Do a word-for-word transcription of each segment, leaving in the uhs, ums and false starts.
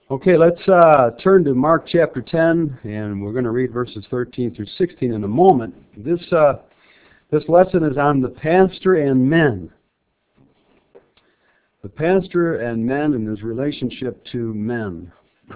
Okay, let's uh, turn to Mark chapter ten, and we're going to read verses thirteen through sixteen in a moment. This uh, this lesson is on the pastor and men. The pastor and men and his relationship to men.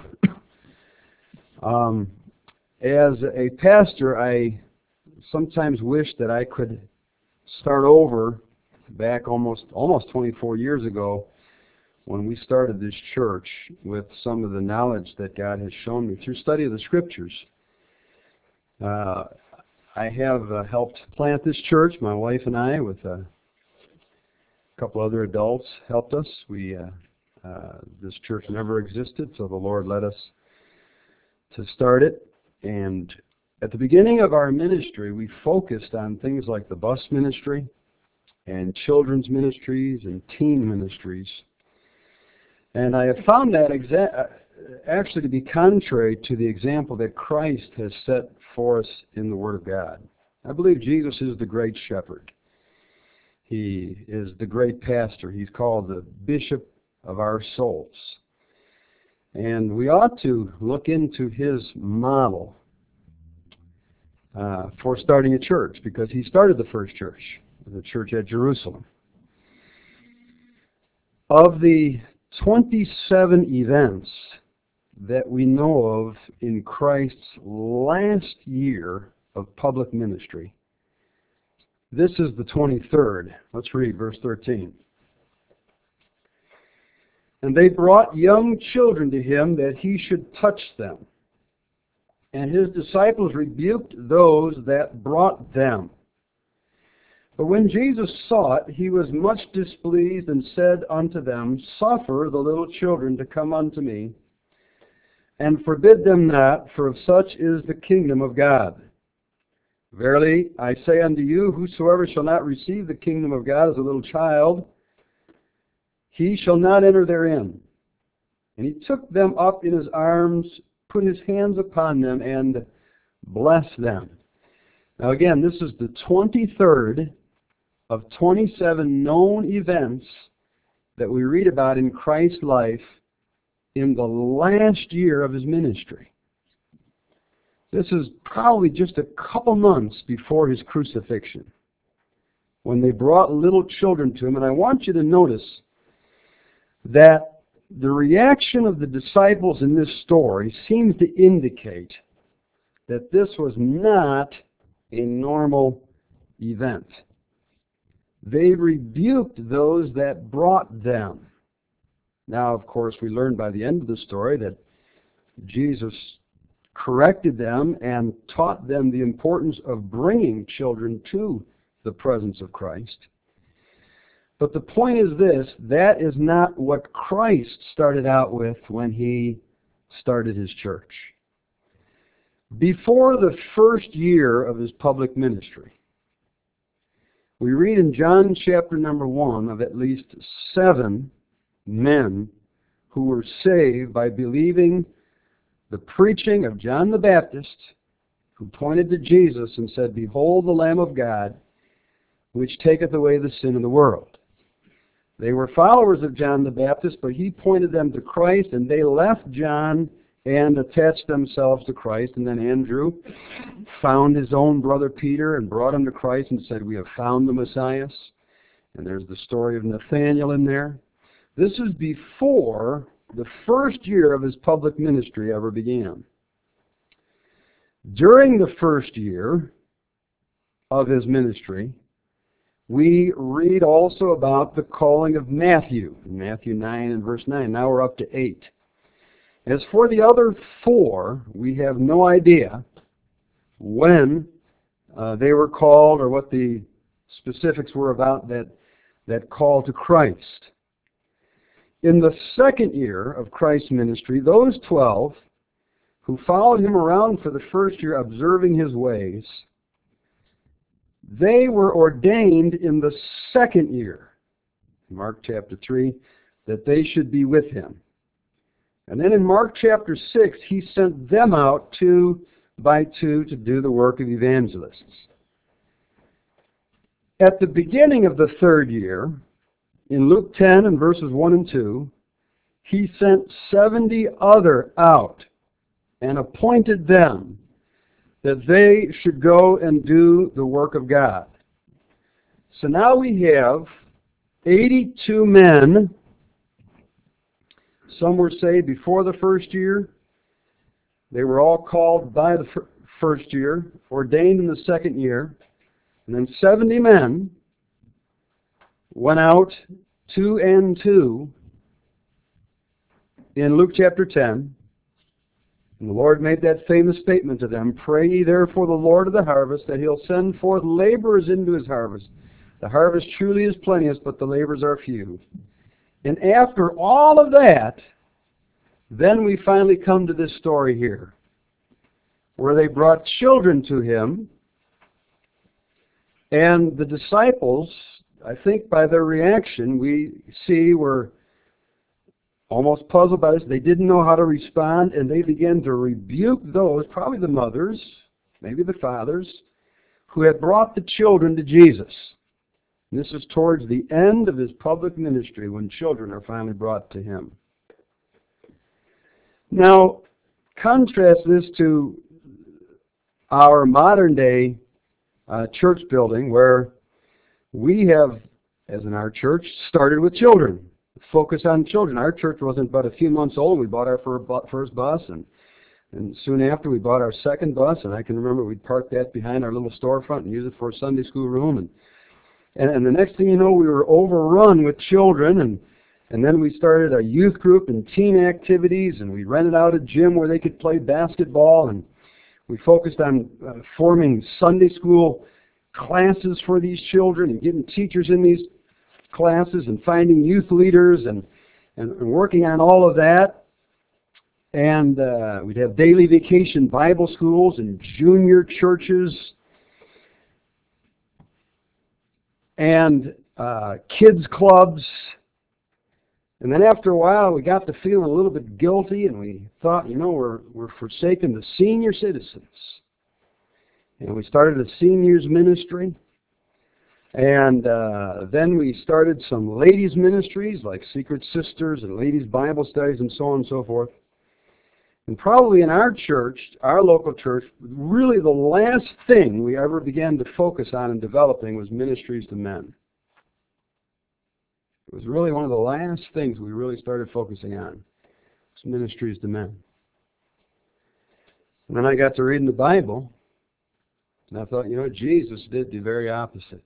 um, as a pastor, I sometimes wish that I could start over back almost almost twenty-four years ago, when we started this church, with some of the knowledge that God has shown me through study of the Scriptures. Uh, I have uh, helped plant this church. My wife and I, with a couple other adults, helped us. We uh, uh, this church never existed, so the Lord led us to start it. And at the beginning of our ministry, we focused on things like the bus ministry and children's ministries and teen ministries. And I have found that exa- actually to be contrary to the example that Christ has set for us in the Word of God. I believe Jesus is the great shepherd. He is the great pastor. He's called the bishop of our souls. And we ought to look into his model uh, for starting a church, because he started the first church, the church at Jerusalem. Of the twenty-seven events that we know of in Christ's last year of public ministry, this is the twenty-third. Let's read verse thirteen. And they brought young children to him that he should touch them. And his disciples rebuked those that brought them. But when Jesus saw it, he was much displeased, and said unto them, Suffer the little children to come unto me, and forbid them not, for of such is the kingdom of God. Verily I say unto you, whosoever shall not receive the kingdom of God as a little child, he shall not enter therein. And he took them up in his arms, put his hands upon them, and blessed them. Now again, this is the twenty-third of twenty-seven known events that we read about in Christ's life in the last year of his ministry. This is probably just a couple months before his crucifixion, when they brought little children to him. And I want you to notice that the reaction of the disciples in this story seems to indicate that this was not a normal event. They rebuked those that brought them. Now, of course, we learn by the end of the story that Jesus corrected them and taught them the importance of bringing children to the presence of Christ. But the point is this: that is not what Christ started out with when he started his church. Before the first year of his public ministry, we read in John chapter number one of at least seven men who were saved by believing the preaching of John the Baptist, who pointed to Jesus and said, Behold the Lamb of God, which taketh away the sin of the world. They were followers of John the Baptist, but he pointed them to Christ, and they left John and attached themselves to Christ. And then Andrew found his own brother Peter and brought him to Christ and said, We have found the Messiah. And there's the story of Nathanael in there. This is before the first year of his public ministry ever began. During the first year of his ministry, we read also about the calling of Matthew, in Matthew nine and verse nine. Now we're up to eight. As for the other four, we have no idea when uh, they were called or what the specifics were about that, that call to Christ. In the second year of Christ's ministry, those twelve who followed him around for the first year, observing his ways, they were ordained in the second year, Mark chapter three, that they should be with him. And then in Mark chapter six, he sent them out two by two to do the work of evangelists. At the beginning of the third year, in Luke ten and verses one and two, he sent seventy other out and appointed them that they should go and do the work of God. So now we have eighty-two men. Some were saved before the first year. They were all called by the fir- first year, ordained in the second year. And then seventy men went out, two and two, in Luke chapter ten. And the Lord made that famous statement to them, "Pray ye therefore the Lord of the harvest, that he'll send forth laborers into his harvest. The harvest truly is plenteous, but the laborers are few." And after all of that, then we finally come to this story here, where they brought children to him, and the disciples, I think by their reaction, we see were almost puzzled by this. They didn't know how to respond, and they began to rebuke those, probably the mothers, maybe the fathers, who had brought the children to Jesus. And this is towards the end of his public ministry, when children are finally brought to him. Now, contrast this to our modern day uh, church building, where we have, as in our church, started with children. Focus on children. Our church wasn't but a few months old. We bought our first bus, and, and soon after we bought our second bus, and I can remember we'd park that behind our little storefront and use it for a Sunday school room. And, and, and the next thing you know, we were overrun with children, and And then we started a youth group and teen activities, and we rented out a gym where they could play basketball, and we focused on uh, forming Sunday school classes for these children and getting teachers in these classes and finding youth leaders and, and, and working on all of that. And uh, we'd have daily vacation Bible schools and junior churches and uh, kids clubs. And then after a while, we got to feeling a little bit guilty, and we thought, you know, we're, we're forsaking the senior citizens. And we started a seniors ministry. And uh, then we started some ladies ministries, like Secret Sisters and ladies Bible studies and so on and so forth. And probably in our church, our local church, really the last thing we ever began to focus on and developing was ministries to men. It was really one of the last things we really started focusing on, was ministries to men. And then I got to reading the Bible, and I thought, you know, Jesus did the very opposite.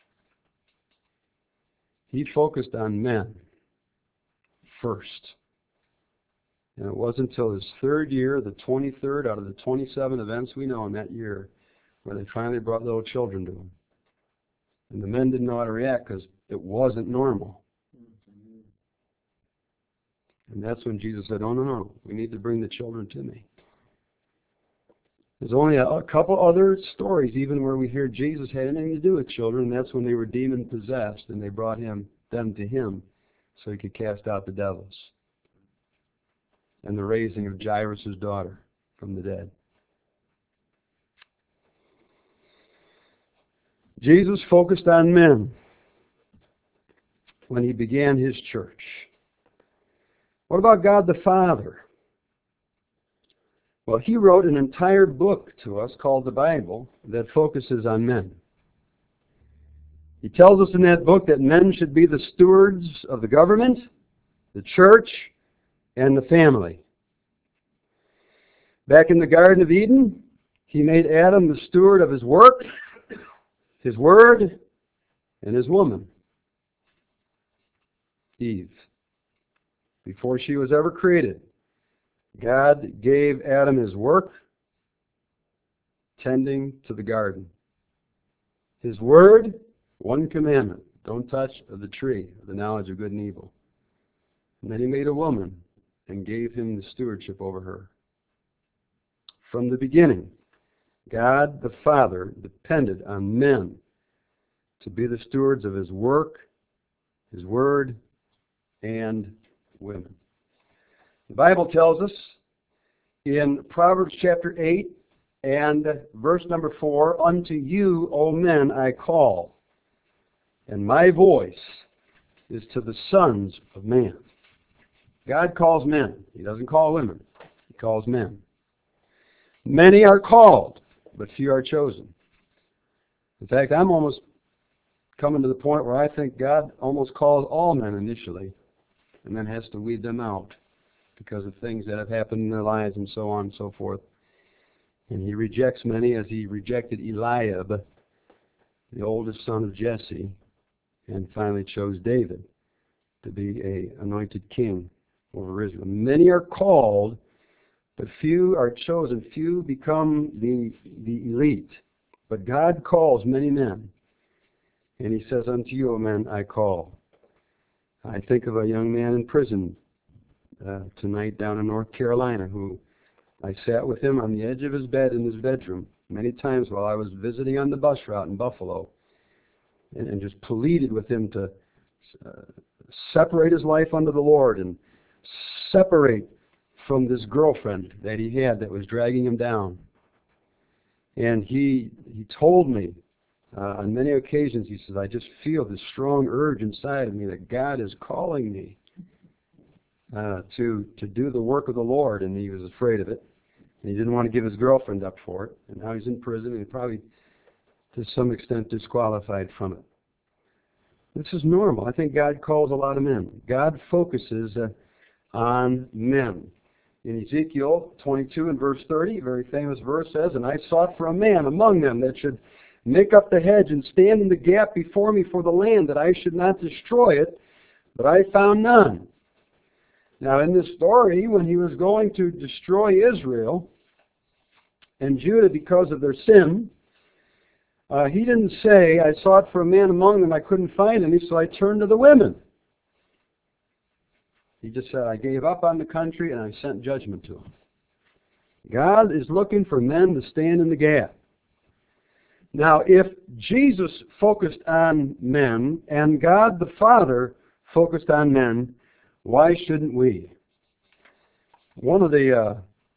He focused on men first. And it wasn't until his third year, the twenty-third out of the twenty-seven events we know in that year, where they finally brought little children to him. And the men didn't know how to react because it wasn't normal. And that's when Jesus said, oh, no, no, we need to bring the children to me. There's only a, a couple other stories, even where we hear Jesus had anything to do with children, and that's when they were demon-possessed, and they brought him them to him so he could cast out the devils. And the raising of Jairus' daughter from the dead. Jesus focused on men when he began his church. What about God the Father? Well, he wrote an entire book to us called the Bible that focuses on men. He tells us in that book that men should be the stewards of the government, the church, and the family. Back in the Garden of Eden, he made Adam the steward of his work, his word, and his woman, Eve. Before she was ever created, God gave Adam his work, tending to the garden. His word, one commandment, don't touch of the tree of the knowledge of good and evil. And then he made a woman and gave him the stewardship over her. From the beginning, God the Father depended on men to be the stewards of his work, his word, and women. The Bible tells us in Proverbs chapter eight and verse number four, unto you, O men, I call, and my voice is to the sons of man. God calls men. He doesn't call women. He calls men. Many are called, but few are chosen. In fact, I'm almost coming to the point where I think God almost calls all men initially and then has to weed them out because of things that have happened in their lives and so on and so forth. And he rejects many, as he rejected Eliab, the oldest son of Jesse, and finally chose David to be an anointed king over Israel. Many are called, but few are chosen. Few become the, the elite. But God calls many men. And he says, unto you, O men, I call. I think of a young man in prison uh, tonight down in North Carolina who I sat with him on the edge of his bed in his bedroom many times while I was visiting on the bus route in Buffalo, and, and just pleaded with him to uh, separate his life unto the Lord and separate from this girlfriend that he had that was dragging him down. And he he told me uh, on many occasions, he says, I just feel this strong urge inside of me that God is calling me uh, to to do the work of the Lord, and he was afraid of it. And he didn't want to give his girlfriend up for it. And now he's in prison, and he's probably, to some extent, disqualified from it. This is normal. I think God calls a lot of men. God focuses uh, on men. In Ezekiel twenty-two and verse thirty, a very famous verse says, and I sought for a man among them that should make up the hedge and stand in the gap before me for the land, that I should not destroy it, but I found none. Now in this story, when he was going to destroy Israel and Judah because of their sin, uh, he didn't say, I sought for a man among them, I couldn't find any, so I turned to the women. He just said, I gave up on the country and I sent judgment to them. God is looking for men to stand in the gap. Now, if Jesus focused on men and God the Father focused on men, why shouldn't we? One of the uh,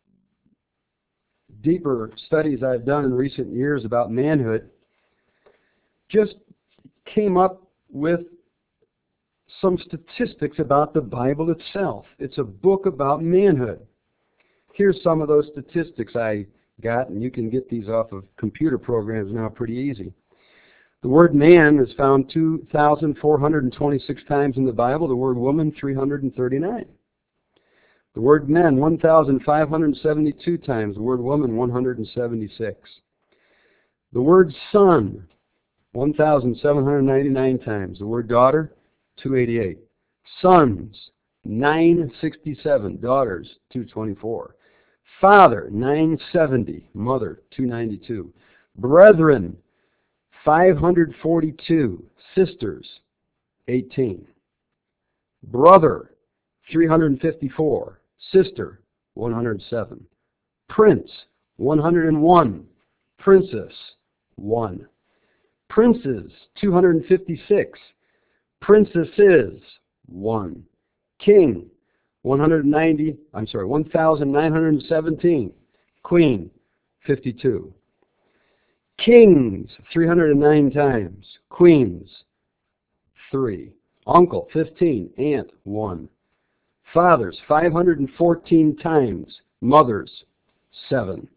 deeper studies I've done in recent years about manhood just came up with some statistics about the Bible itself. It's a book about manhood. Here's some of those statistics I got, and you can get these off of computer programs now pretty easy. The word man is found two thousand four hundred twenty-six times in the Bible. The word woman, three hundred thirty-nine. The word men, one thousand five hundred seventy-two times. The word woman, one hundred seventy-six. The word son, one thousand seven hundred ninety-nine times. The word daughter, two hundred eighty-eight. Sons, nine hundred sixty-seven. Daughters, two hundred twenty-four. Father, nine hundred seventy. Mother, two hundred ninety-two. Brethren, five hundred forty-two. Sisters, eighteen. Brother, three hundred fifty-four. Sister, one hundred seven. Prince, one hundred one. Princess, one. Princes, two hundred fifty-six. Princesses, one. King, one hundred ninety, I'm sorry, one thousand nine hundred seventeen. Queen, fifty-two. Kings, three hundred nine times. Queens, three. Uncle, fifteen. Aunt, one. Fathers, five hundred fourteen times. Mothers, seven.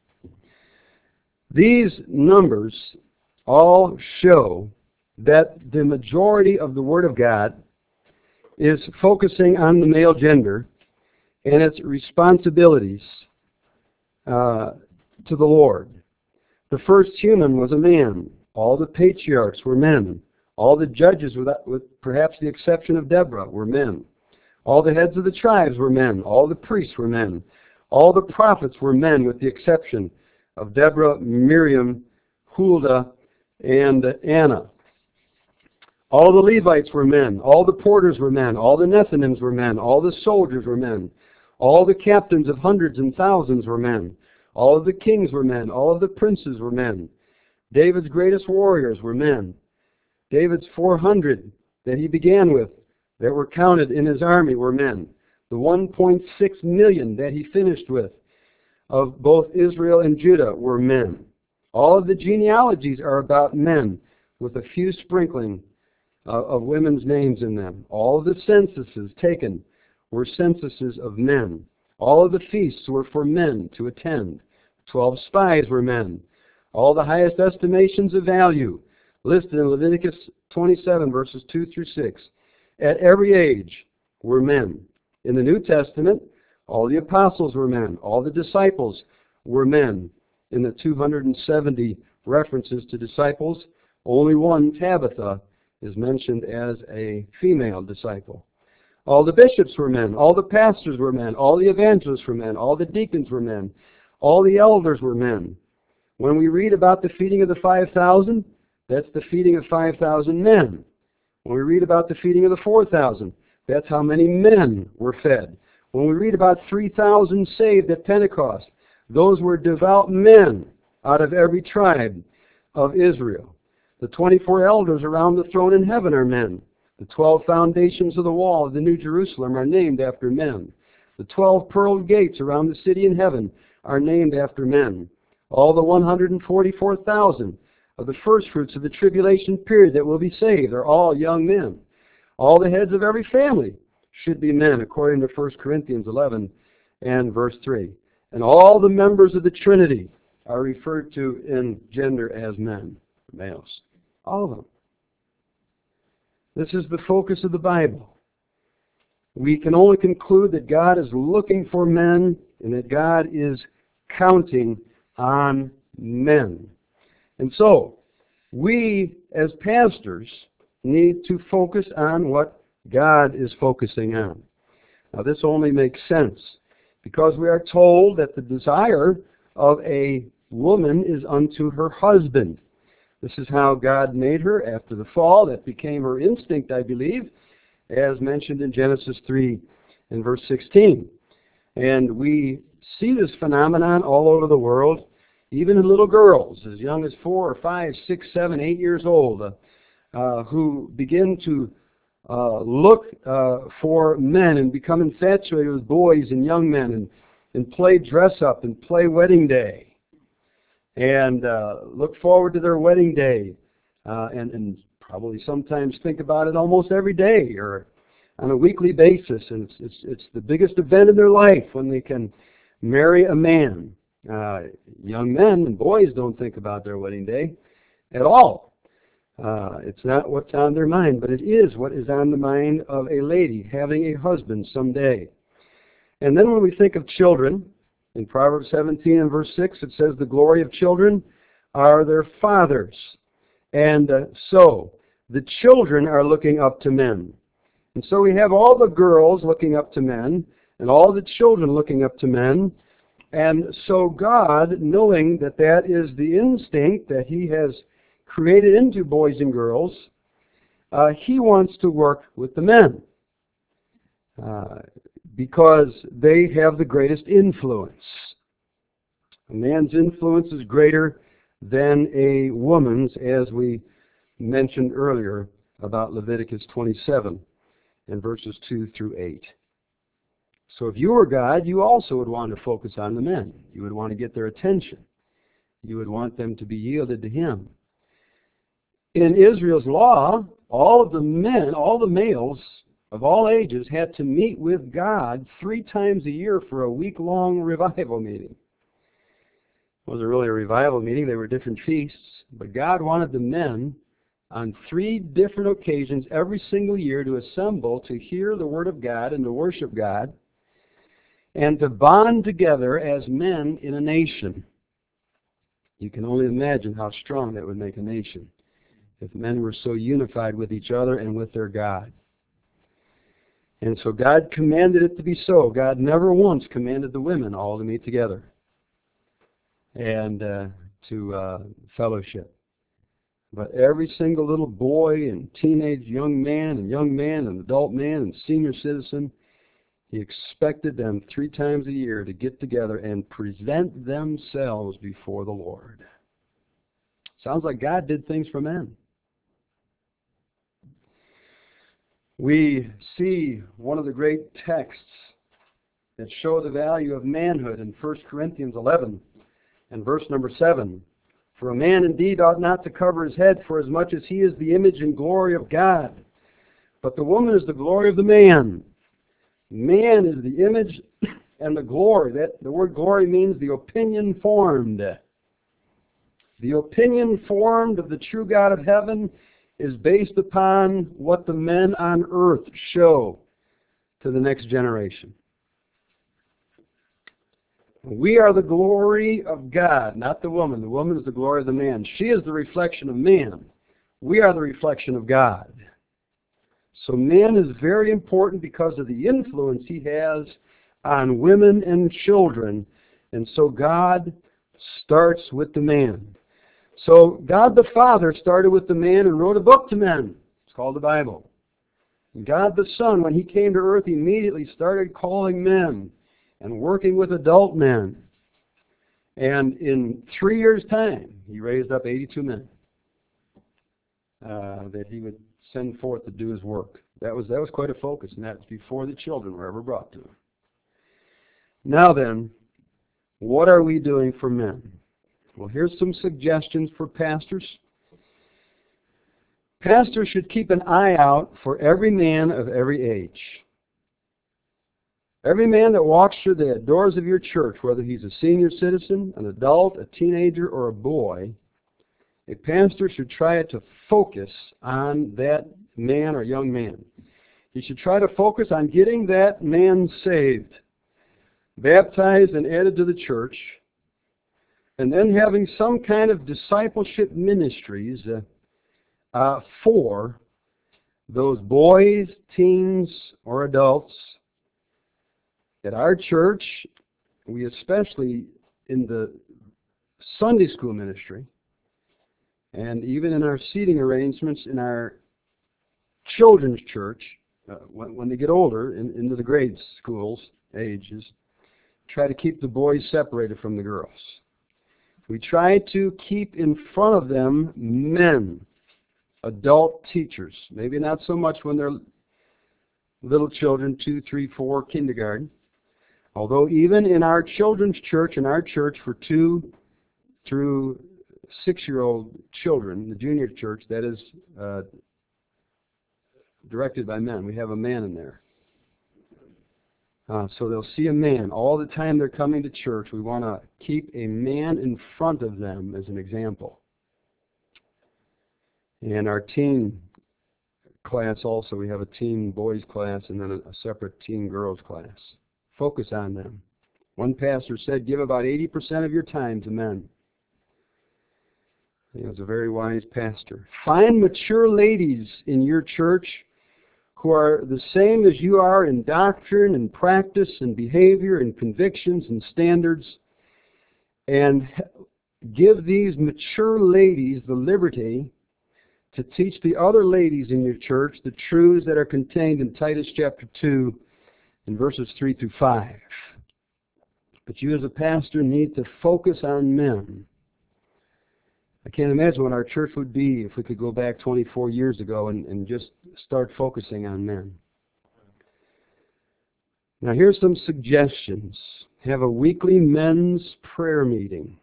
These numbers all show that the majority of the Word of God is focusing on the male gender and its responsibilities uh, to the Lord. The first human was a man. All the patriarchs were men. All the judges, with, with perhaps the exception of Deborah, were men. All the heads of the tribes were men. All the priests were men. All the prophets were men, with the exception of Deborah, Miriam, Huldah, and Anna. All the Levites were men. All the porters were men. All the Nethinims were men. All the soldiers were men. All the captains of hundreds and thousands were men. All of the kings were men. All of the princes were men. David's greatest warriors were men. David's four hundred that he began with that were counted in his army were men. The one point six million that he finished with of both Israel and Judah were men. All of the genealogies are about men, with a few sprinkling uh, of women's names in them. All of the censuses taken were censuses of men. All of the feasts were for men to attend. Twelve spies were men. All the highest estimations of value listed in Leviticus twenty-seven, verses two through six, at every age were men. In the New Testament, all the apostles were men. All the disciples were men. In the two hundred seventy references to disciples, only one, Tabitha, is mentioned as a female disciple. All the bishops were men. All the pastors were men. All the evangelists were men. All the deacons were men. All the elders were men. When we read about the feeding of the five thousand, that's the feeding of five thousand men. When we read about the feeding of the four thousand, that's how many men were fed. When we read about three thousand saved at Pentecost, those were devout men out of every tribe of Israel. The twenty-four elders around the throne in heaven are men. The twelve foundations of the wall of the New Jerusalem are named after men. The twelve pearl gates around the city in heaven are named after men. All the one hundred forty-four thousand of the first fruits of the tribulation period that will be saved are all young men. All the heads of every family should be men, according to First Corinthians eleven and verse three. And all the members of the Trinity are referred to in gender as men, males. All of them. This is the focus of the Bible. We can only conclude that God is looking for men and that God is counting on men. And so, we as pastors need to focus on what God is focusing on. Now, this only makes sense because we are told that the desire of a woman is unto her husband. This is how God made her after the fall. That became her instinct, I believe, as mentioned in Genesis three and verse sixteen. And we see this phenomenon all over the world, even in little girls as young as four or five, six, seven, eight years old, uh, uh, who begin to uh, look uh, for men and become infatuated with boys and young men and, and play dress up and play wedding day. And uh, look forward to their wedding day, uh, and, and probably sometimes think about it almost every day or on a weekly basis. And it's, it's, it's the biggest event in their life when they can marry a man. Uh, young men and boys don't think about their wedding day at all. Uh, it's not what's on their mind, but it is what is on the mind of a lady having a husband someday. And then when we think of children, in Proverbs seventeen and verse six, it says, the glory of children are their fathers. And uh, so, the children are looking up to men. And so we have all the girls looking up to men, and all the children looking up to men. And so God, knowing that that is the instinct that He has created into boys and girls, uh, He wants to work with the men. Uh, because they have the greatest influence. A man's influence is greater than a woman's, as we mentioned earlier about Leviticus twenty-seven and verses two through eight. So if you were God, you also would want to focus on the men. You would want to get their attention. You would want them to be yielded to Him. In Israel's law, all of the men, all the males of all ages had to meet with God three times a year for a week-long revival meeting. It wasn't really a revival meeting. They were different feasts. But God wanted the men on three different occasions every single year to assemble to hear the Word of God and to worship God and to bond together as men in a nation. You can only imagine how strong that would make a nation if men were so unified with each other and with their God. And so God commanded it to be so. God never once commanded the women all to meet together and uh, to uh, fellowship. But every single little boy and teenage young man and young man and adult man and senior citizen, He expected them three times a year to get together and present themselves before the Lord. Sounds like God did things for men. We see one of the great texts that show the value of manhood in First Corinthians eleven and verse number seven. For a man indeed ought not to cover his head, for as much as he is the image and glory of God. But the woman is the glory of the man. Man is the image and the glory. That the word glory means the opinion formed. The opinion formed of the true God of heaven is based upon what the men on earth show to the next generation. We are the glory of God, not the woman. The woman is the glory of the man. She is the reflection of man. We are the reflection of God. So man is very important because of the influence he has on women and children. And so God starts with the man. So God the Father started with the man and wrote a book to men. It's called the Bible. And God the Son, when he came to earth, immediately started calling men and working with adult men. And in three years' time, he raised up eighty-two men uh, that he would send forth to do his work. That was that was quite a focus, and that's before the children were ever brought to him. Now then, what are we doing for men? Well, here's some suggestions for pastors. Pastors should keep an eye out for every man of every age. Every man that walks through the doors of your church, whether he's a senior citizen, an adult, a teenager, or a boy, a pastor should try to focus on that man or young man. He should try to focus on getting that man saved, baptized and added to the church, and then having some kind of discipleship ministries uh, uh, for those boys, teens, or adults. At our church, we especially in the Sunday school ministry, and even in our seating arrangements in our children's church, uh, when, when they get older, in, into the grade schools ages, try to keep the boys separated from the girls. We try to keep in front of them men, adult teachers. Maybe not so much when they're little children, two, three, four, kindergarten. Although even in our children's church, in our church for two through six-year-old children, the junior church, that is uh, directed by men. We have a man in there. Uh, so they'll see a man. All the time they're coming to church, we want to keep a man in front of them as an example. And our teen class also, we have a teen boys class and then a, a separate teen girls class. Focus on them. One pastor said, give about eighty percent of your time to men. He was a very wise pastor. Find mature ladies in your church who are the same as you are in doctrine and practice and behavior and convictions and standards, and give these mature ladies the liberty to teach the other ladies in your church the truths that are contained in Titus chapter two in verses three through five. But you as a pastor need to focus on men. I can't imagine what our church would be if we could go back twenty-four years ago and, and just start focusing on men. Now here's some suggestions. Have a weekly men's prayer meeting.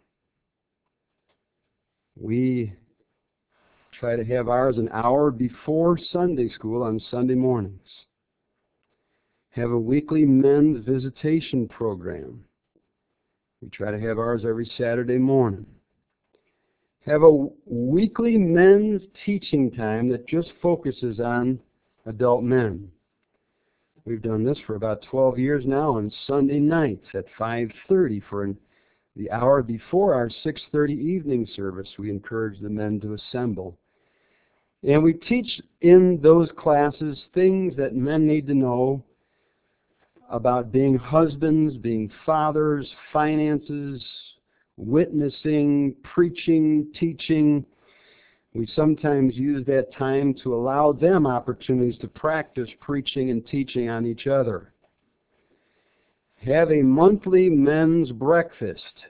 We try to have ours an hour before Sunday school on Sunday mornings. Have a weekly men's visitation program. We try to have ours every Saturday morning. Have a weekly men's teaching time that just focuses on adult men. We've done this for about twelve years now on Sunday nights at five thirty for an, the hour before our six thirty evening service. We encourage the men to assemble. And we teach in those classes things that men need to know about being husbands, being fathers, finances, witnessing, preaching, teaching. We sometimes use that time to allow them opportunities to practice preaching and teaching on each other. Have a monthly men's breakfast.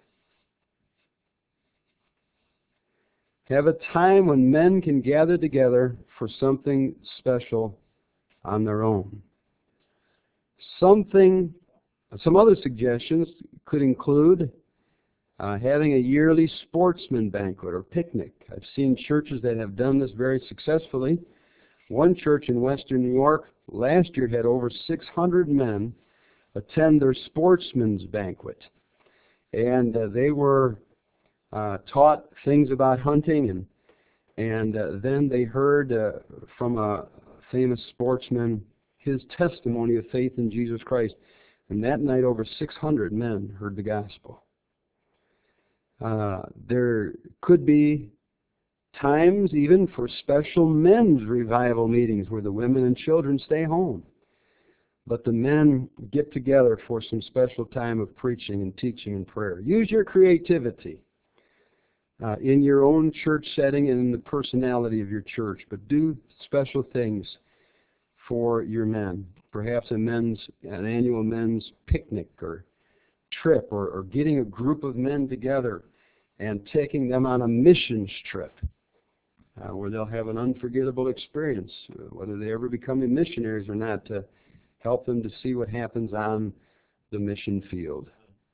Have a time when men can gather together for something special on their own. Something, some other suggestions could include uh, having a yearly sportsman banquet or picnic. I've seen churches that have done this very successfully. One church in Western New York last year had over six hundred men attend their sportsman's banquet. And uh, they were uh, taught things about hunting, and and uh, then they heard uh, from a famous sportsman his testimony of faith in Jesus Christ. And that night, over six hundred men heard the gospel. Uh, there could be times even for special men's revival meetings where the women and children stay home. But the men get together for some special time of preaching and teaching and prayer. Use your creativity uh, in your own church setting and in the personality of your church, but do special things for your men. Perhaps a men's, an annual men's picnic or trip, or, or getting a group of men together and taking them on a missions trip uh, where they'll have an unforgettable experience, uh, whether they ever become missionaries or not, to help them to see what happens on the mission field.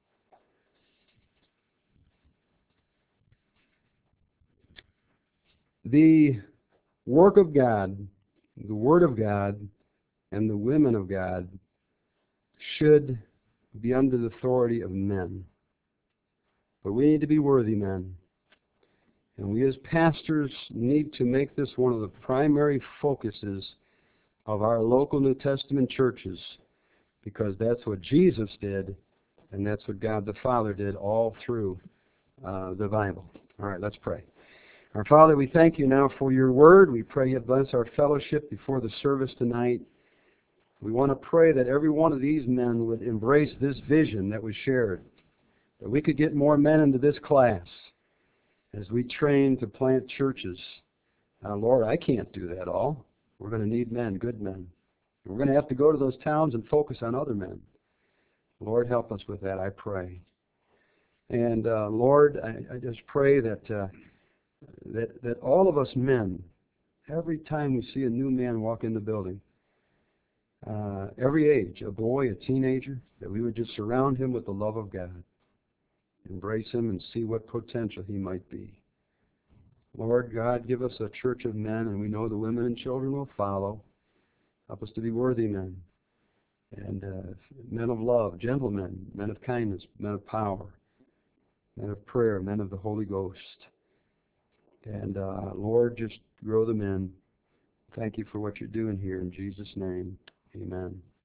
The work of God, the Word of God, and the women of God should be under the authority of men. But we need to be worthy men. And we as pastors need to make this one of the primary focuses of our local New Testament churches, because that's what Jesus did, and that's what God the Father did all through uh, the Bible. All right, let's pray. Our Father, we thank you now for your word. We pray you bless our fellowship before the service tonight. We want to pray that every one of these men would embrace this vision that was shared, that we could get more men into this class as we train to plant churches. Now, Lord, I can't do that all. We're going to need men, good men. We're going to have to go to those towns and focus on other men. Lord, help us with that, I pray. And uh, Lord, I, I just pray that, uh, that that all of us men, every time we see a new man walk in the building, uh, every age, a boy, a teenager, that we would just surround him with the love of God, embrace him and see what potential he might be. Lord God, give us a church of men, and we know the women and children will follow. Help us to be worthy men, and uh, men of love, gentlemen, men of kindness, men of power, men of prayer, men of the Holy Ghost. And uh, Lord, just grow the men. Thank you for what you're doing here. In Jesus' name, amen.